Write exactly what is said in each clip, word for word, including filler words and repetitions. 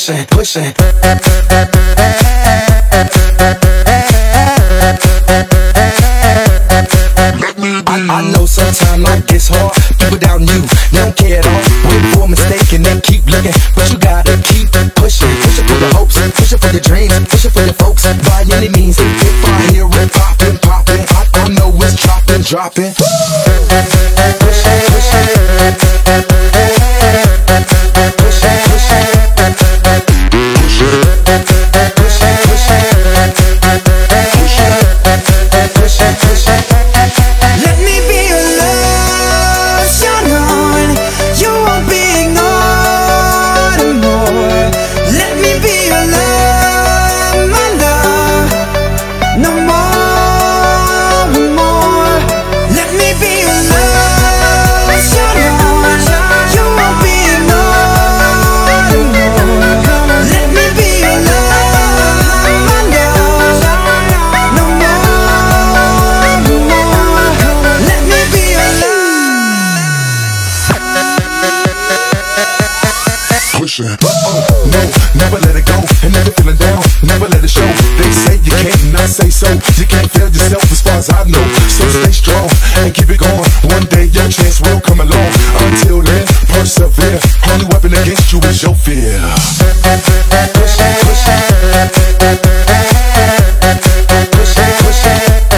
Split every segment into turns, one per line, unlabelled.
pushing, pushing. I, I know sometimes life gets hard. People down you, they don't care at all. Wait for a mistake and then keep looking, but you gotta keep pushing. Pushing for your hopes, pushing for your dreams, pushing for your folks. By any means, if I hear it popping, popping, I, I know it's dropping, dropping. Pushing, pushing, pushing, pushing, pushing, pushing.
Let me be your love, shine on. You won't be ignored anymore. Let me be your love, my love. No more, no more. Let me be your love, shine on. You won't be ignored anymore. Let me be your love, my love. No more, no more. Let me be your love.
Pushing. Uh-oh, no, never let it go. And never feeling down, never let it show. They say you can't, and I say so. You can't fail yourself as far as I know. So stay strong and keep it going. One day your chance will come along. Until then, persevere. Only weapon against you is your fear. Pushing, pushing. Pushing, pushing.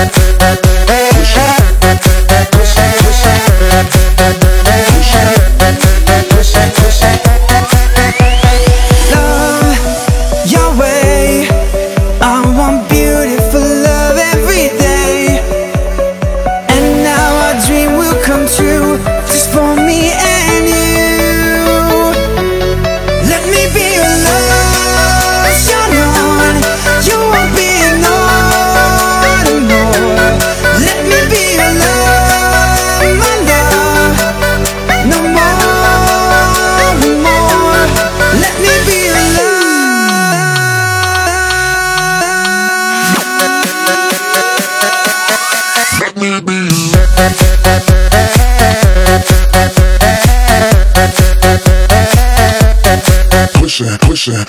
Love your way. I want beautiful love every day. And now our dream will come true, just for me and you. Let me be your love, shine on. You won't be ignored anymore. Let me be your love, my love. No more, no more. Let me be your love.
Let me be pushing, pushing.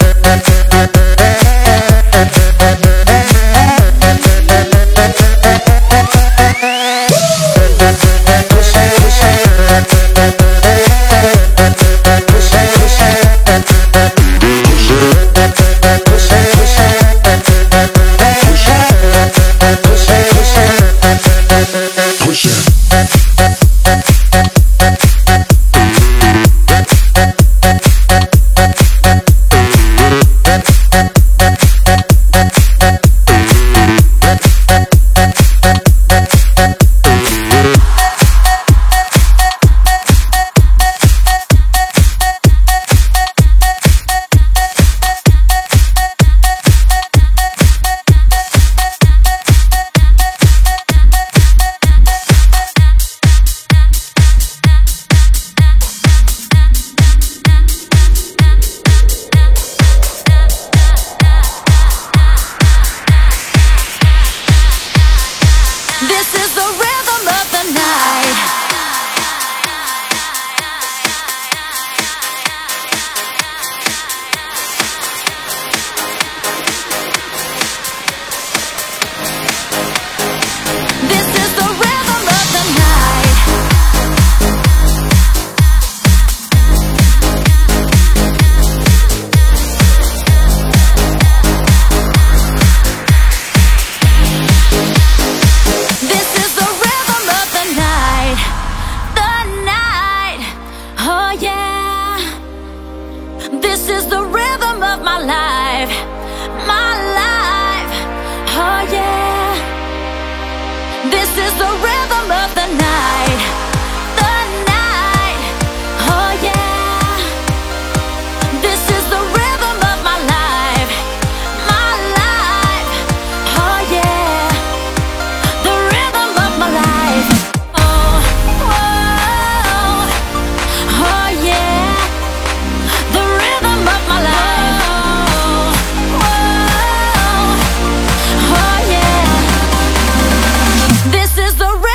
This is the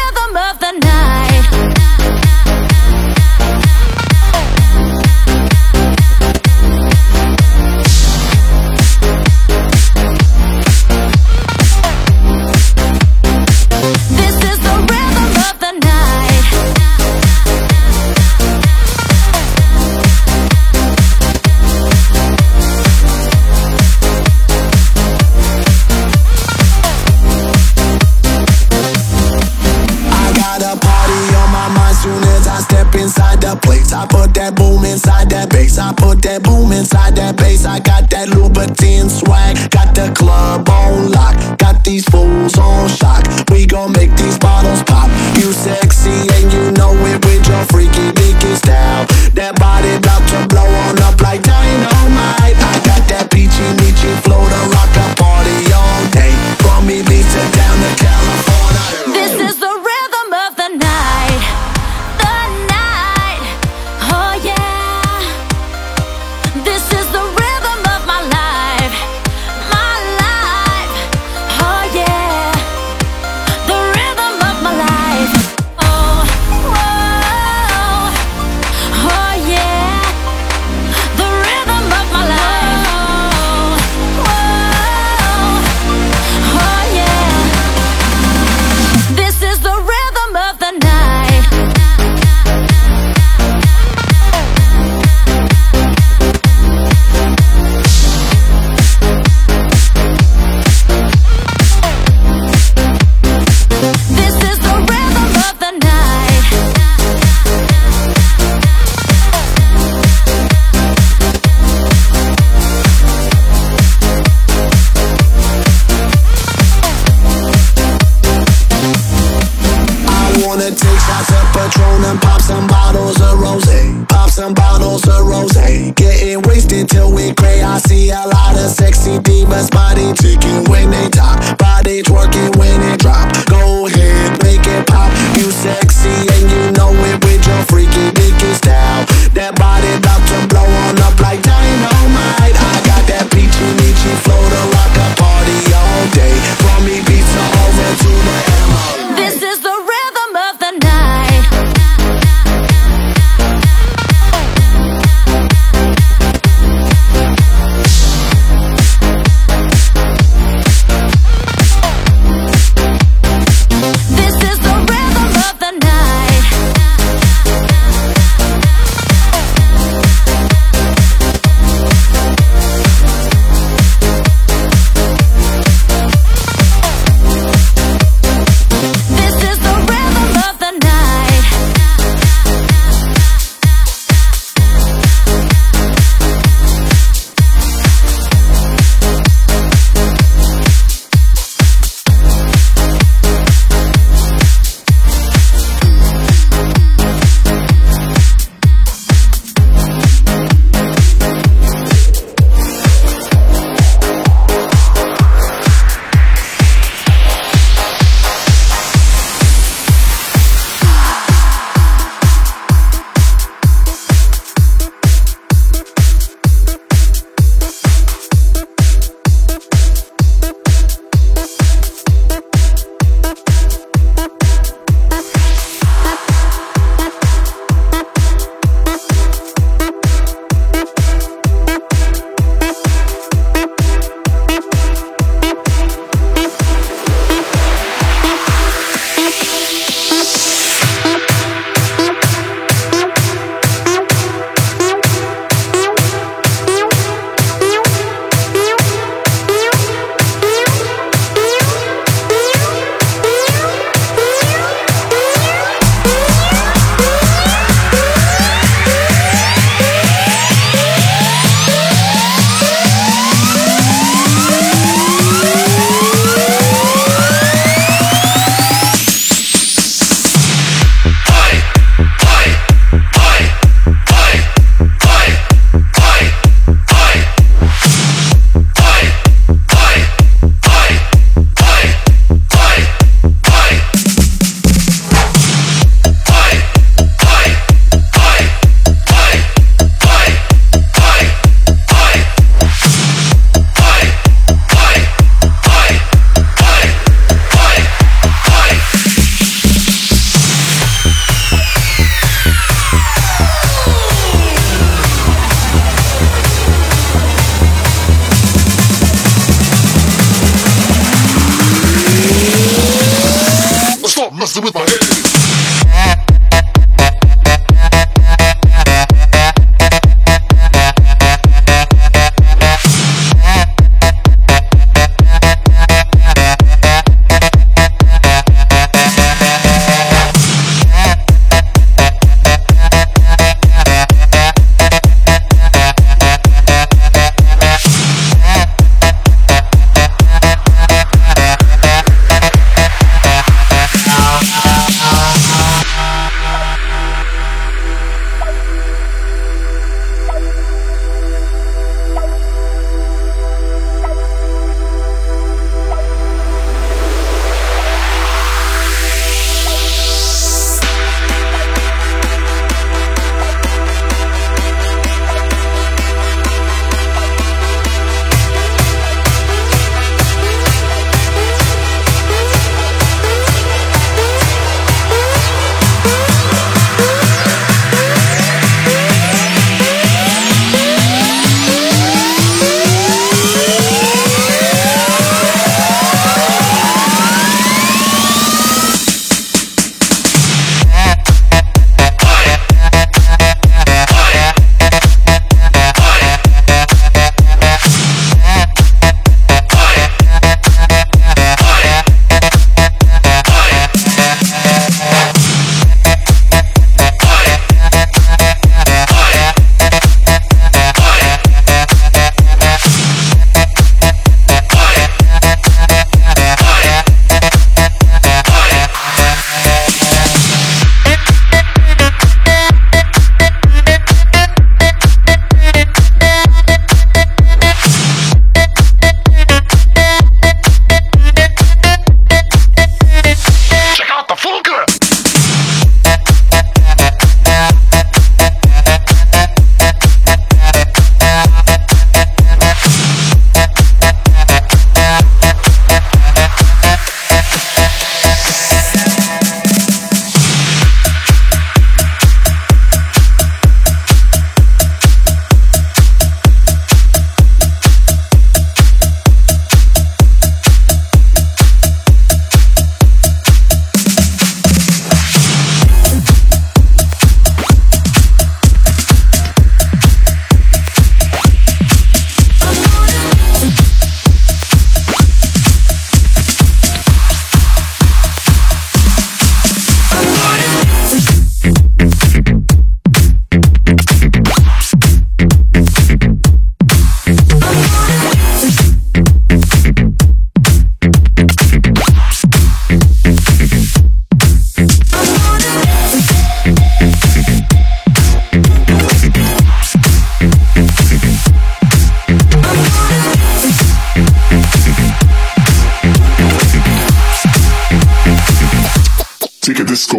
Louboutin swag, got the club on lock, got these fools on shock. We gon' make these bottles pop. You sexy and you know it with your freaky dicky style. That body about to blow on up like dynamite. I got that peachy meachy flow to rock a party all day. From Ibiza down to California.
This is the rhythm of the night, the night, oh yeah. This is the rhythm of my life, my life, oh yeah. The rhythm of my life, oh, whoa, oh yeah. The rhythm of my life, oh, whoa, oh yeah. This is the rhythm of the night. This is the rhythm of the night.
I wanna take shots of Patron and pop some bottles of rosé. Pop some bottles of rosé. Getting wasted till we gray. I see a lot of sexy divas, body ticking when they talk, body twerking when they drop. Go ahead, make it pop. You sexy and you know it with your freaky dicky style. That body about to blow on up like dynamite. I got that peachy meachy flow to rock a party all day. From Ibiza over to the M O.
This is the rhythm of the night. This is the rhythm of the night.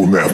disco nap.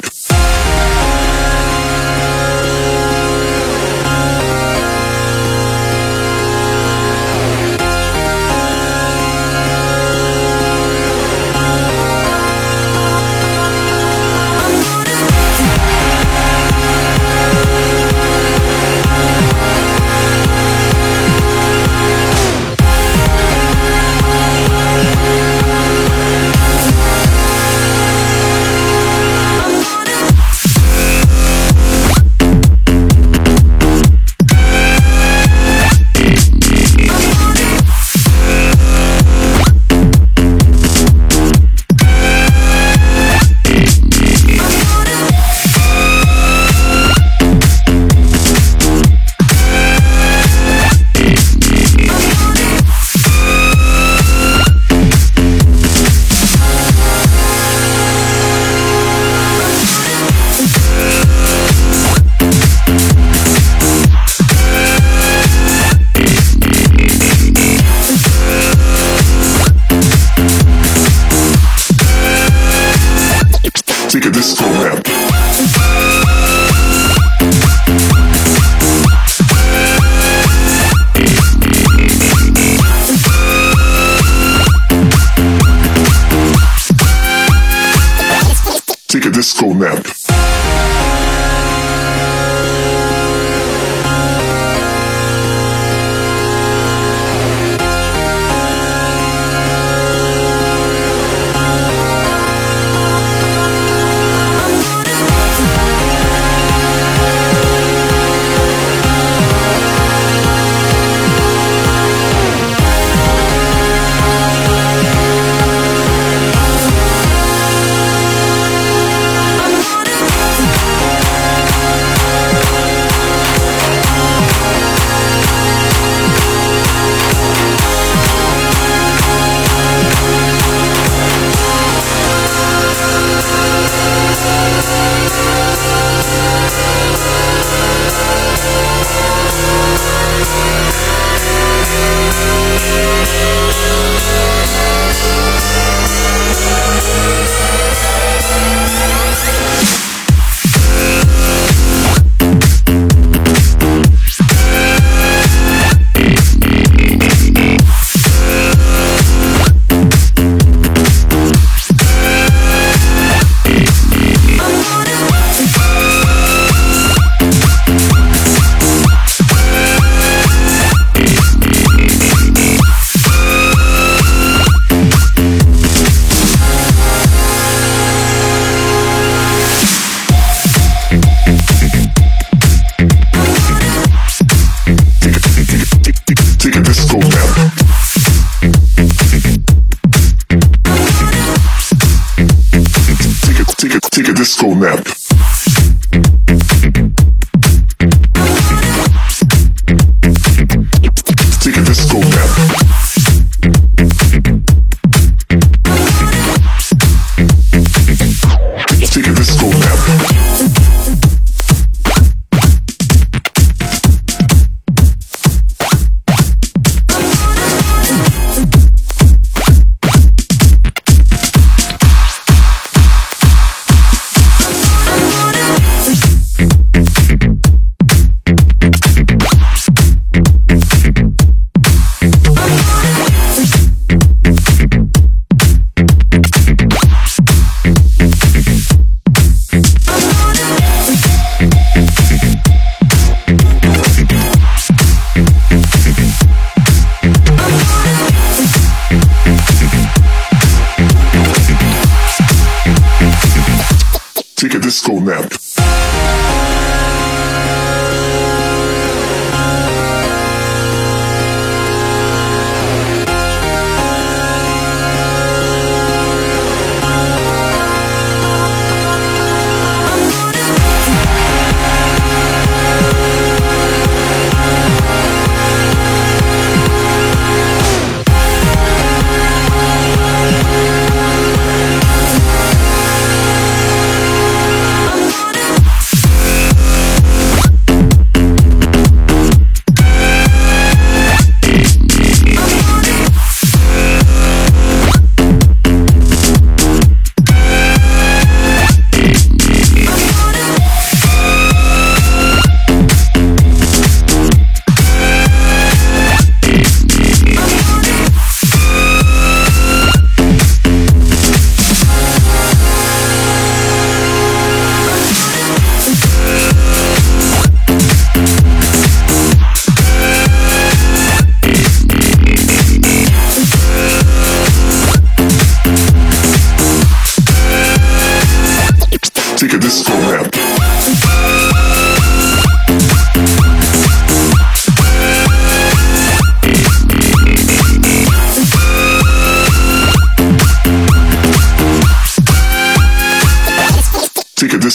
Take a disco nap. Take a disco nap. Take a disco nap. Take a take a take a disco nap. Take a disco nap. Take a disco nap. Take a disco nap.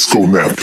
disco nap.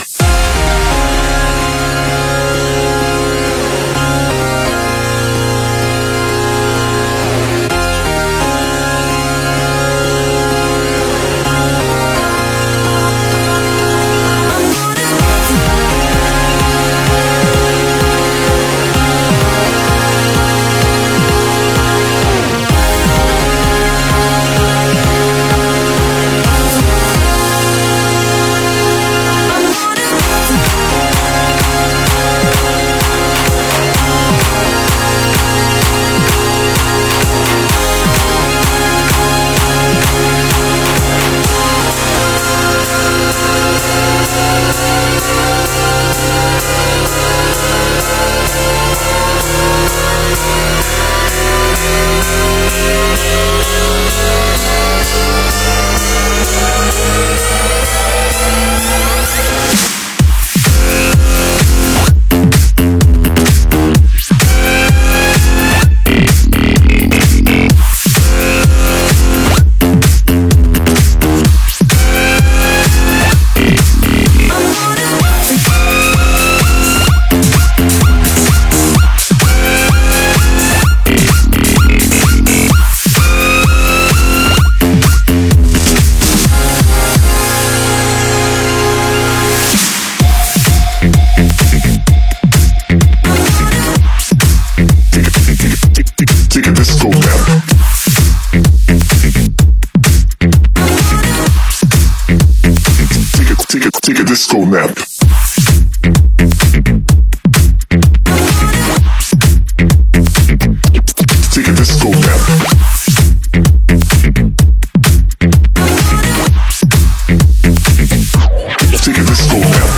Disco nap. Take a disco nap. Take a disco nap.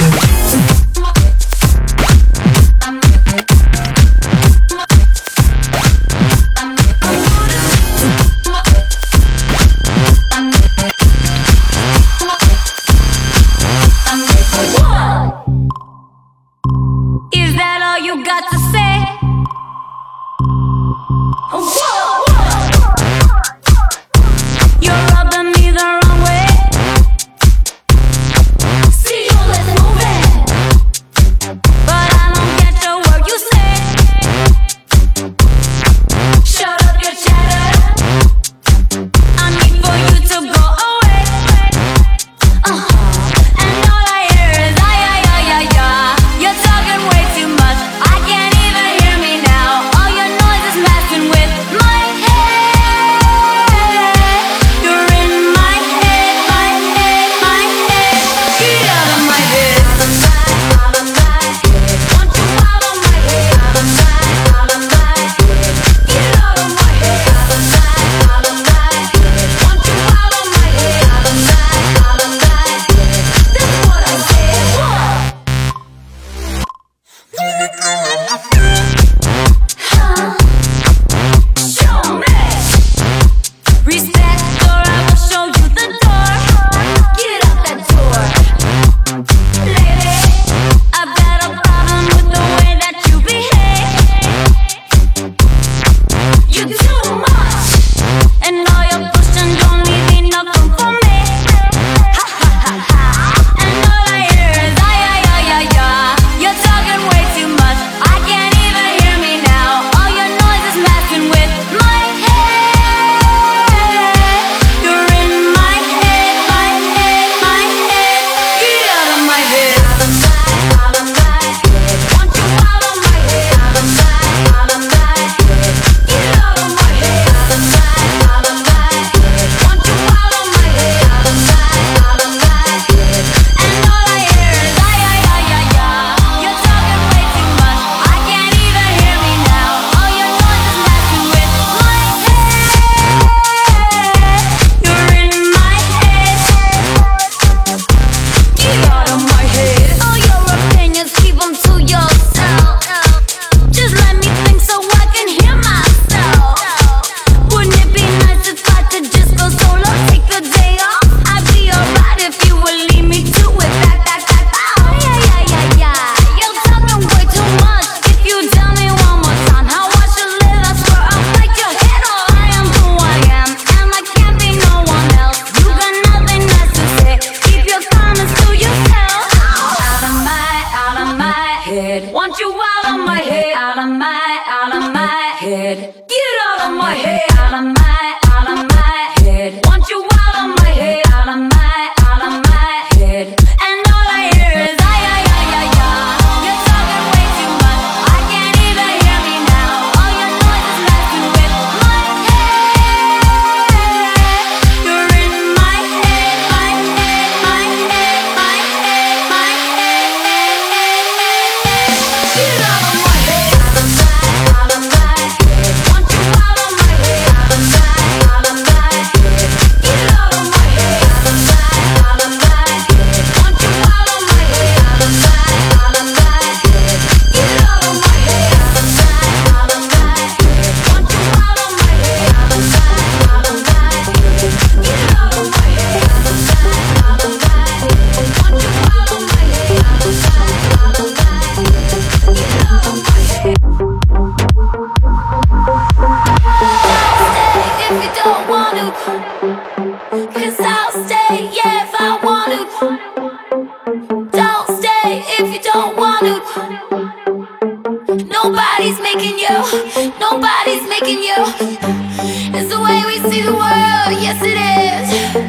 One. of my head, out of my, out of my head. Want you out of my head, out of my, out of my head. And all I hear is ay, ay, ay, ay, ay. You're talking way too much, I can't even hear me now. All your noise is messing with my head. You're in my head, my head, my head, my head, my head. Get out of my head, out of my, out of my head. Want you out of my head, out of my, out of my head. Get out of my head, out of my, out of my head. Want you out of my head, out of my, out of my head. Get out of my head, out of my, out of my head. Want you out of my head, out of my, out of my head. Get out of my head, out of my, out of my head. Want you out of my head, out of my, out of my head. Get out of my head. Stay if you don't want to, 'cause I'll stay, yeah, if I want to. Don't stay if you don't want to. Nobody's making you, nobody's making you. It's the way we see the world, yes it is.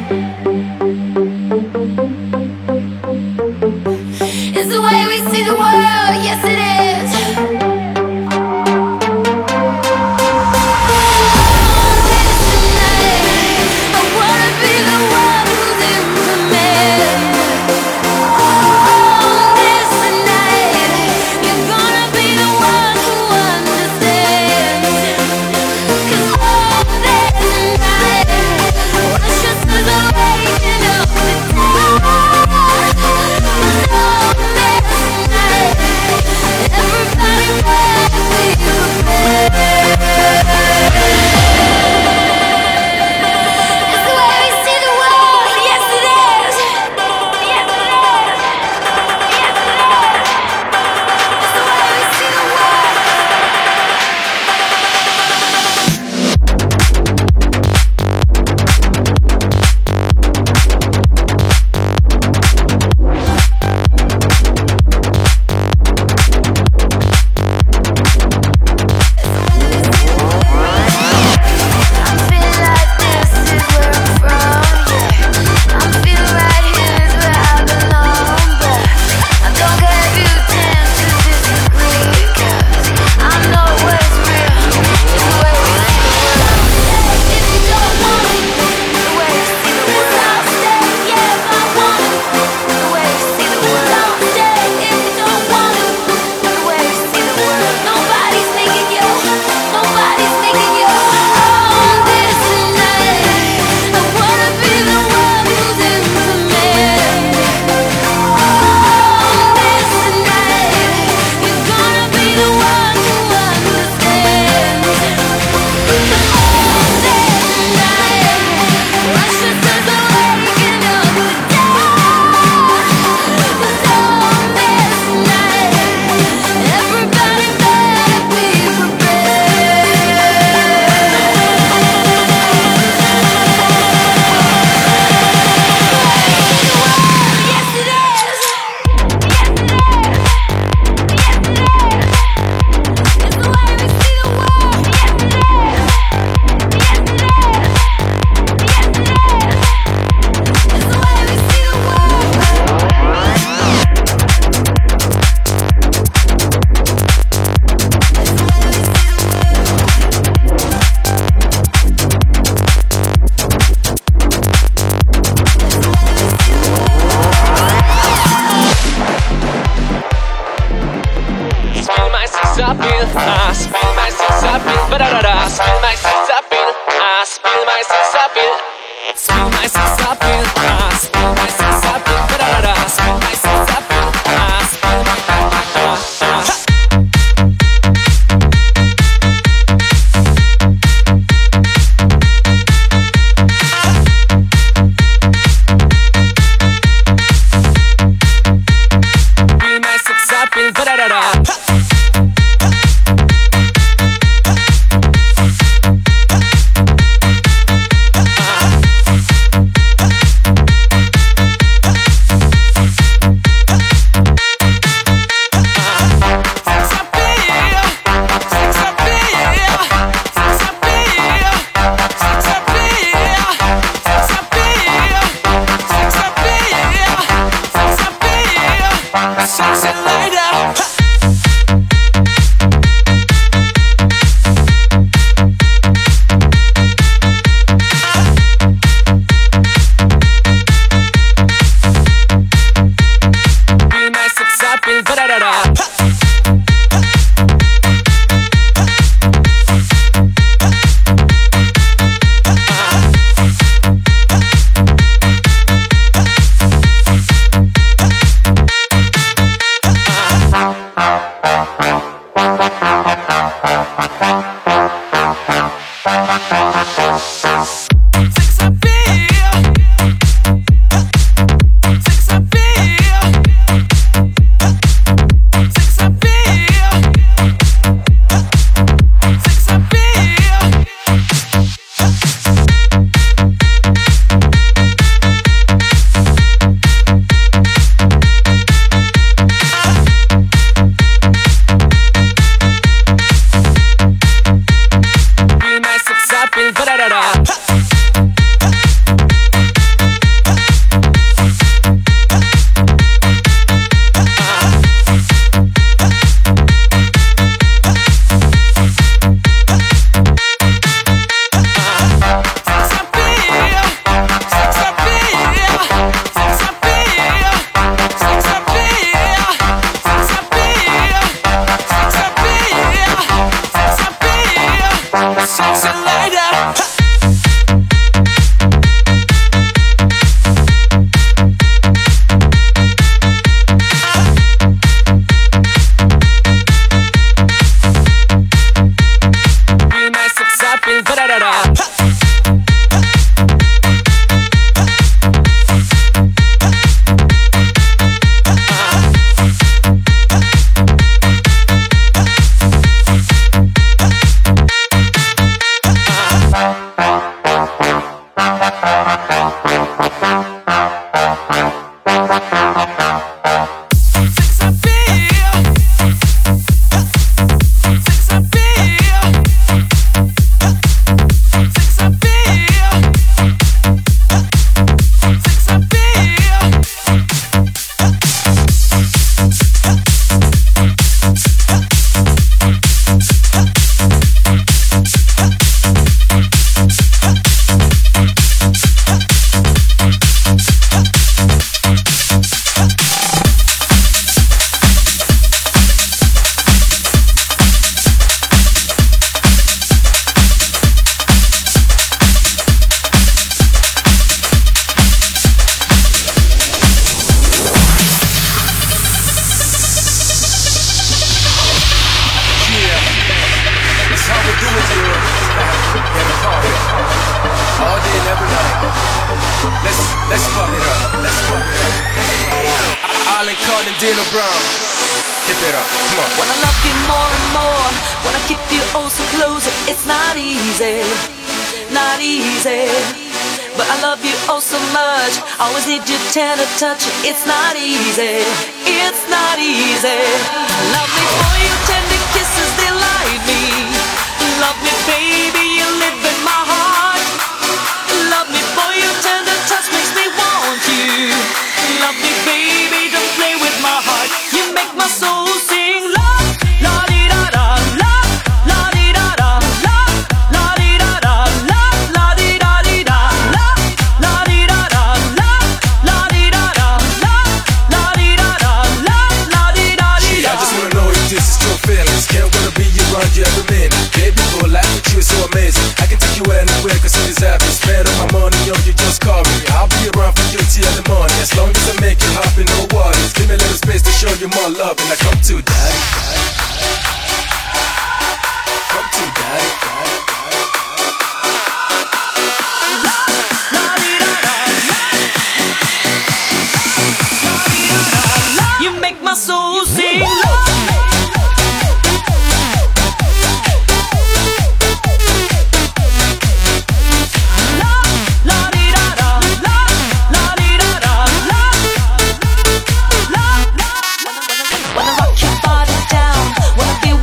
It's the way we see the world, yes it is. I wanna be the one who's in command. This night, you're gonna be the one who understands. 'Cause all this night, rushes through the waking of the dawn. All this night, everybody better be prepared. It's the way we see the world, yes it is. Yes it is. Yes it is. It's the way we see the world. I feel like this is where I'm from, yeah. I feel right here is where I belong, but I don't care if you tend to disagree, 'cause I know what's real. It's the way we see the world. If you don't want it, the way we see the world. I'll stay, yeah, if I want it. The way we see the world. Don't stay if you don't want it. The way we see the world. Nobody's making you. Nobody's making you. All this night, I wanna be the one who's in command. All this night, you're gonna be the one who understands. All this night, rushes through the waking of the dawn. 'Cause all this night, everybody better be prepared. Yes it is. Yes it is. Yes it is. It's the way we see the world. Yes it is. Yes it is. Yes it is. It's the way we see the world.
Spill my sex appeal, ah, spill my sex appeal, ba-da-da-da. Spill my sex appeal, ah, spill my sex appeal. Spill my sex appeal, ah, spill my sex appeal, ba-da-da-da. Spill my sex appeal, ah, spill my ah, ah. Spill my sex appeal, ba-da-da-da.
Tender touch, it's not easy, it's not easy. Love me for your tender kisses, delight me. Love me, baby, you live in my heart. Love me for your tender touch, makes me want you. Love me, baby, don't play with my heart. You make my soul sing la, la di da da, la, la di da da, la, la di da da, la, la di da di da, la, la di da da, la.
Can't wanna be around you every minute. Baby, for life with you is so amazing. I can take you anywhere cause it is happy. Spend all my money on you, just call me. I'll be around for you till the morning. As long as I make you happy, no worries. Give me a little space to show you more love. And I come to daddy. Come to daddy.
You make my soul sing. Wanna rock your body down, wanna be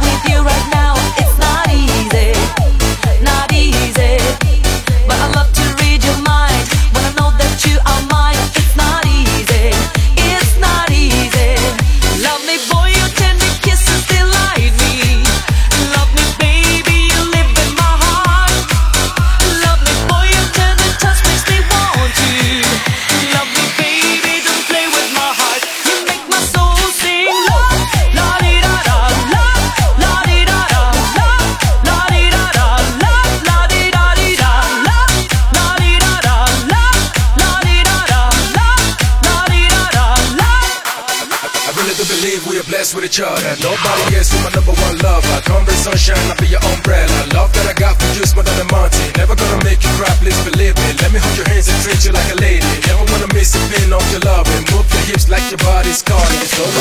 each other. Nobody else is my number one lover. Come rain, sunshine, I'll be your umbrella. Love that I got for you is more than a mountain. Never gonna make you cry, please believe me. Let me hold your hands and treat you like a lady. Never wanna miss a pin off your loving. Move your hips like your body's calling. It's so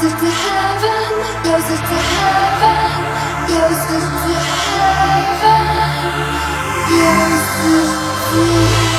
closer to heaven, closer to heaven, closer to heaven, closer to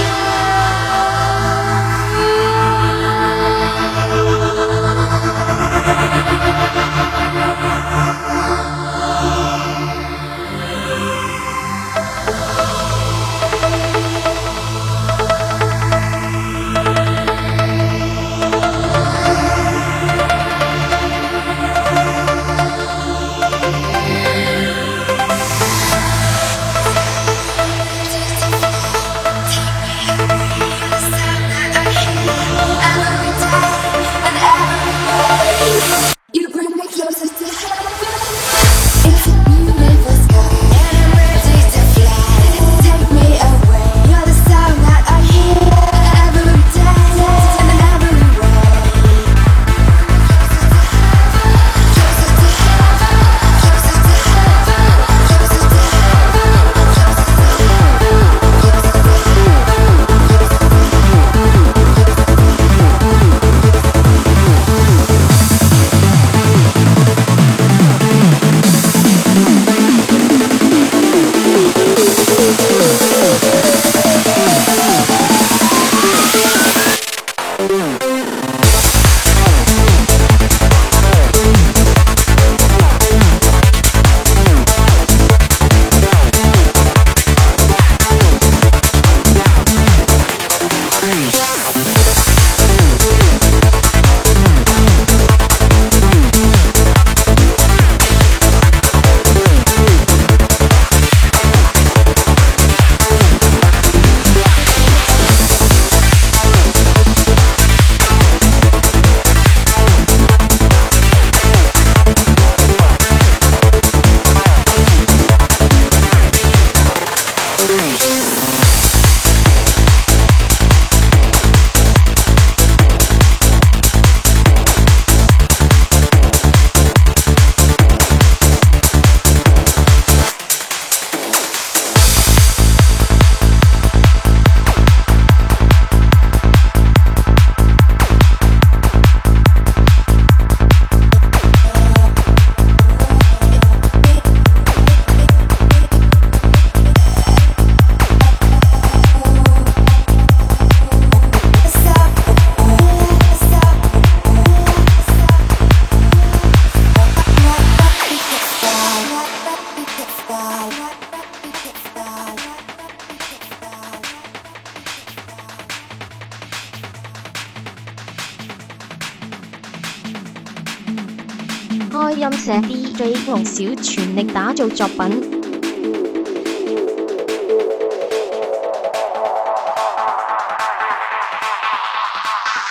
開音社 D J 龍小全力打造作品。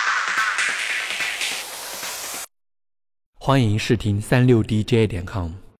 歡迎試聽三六D J 點 com。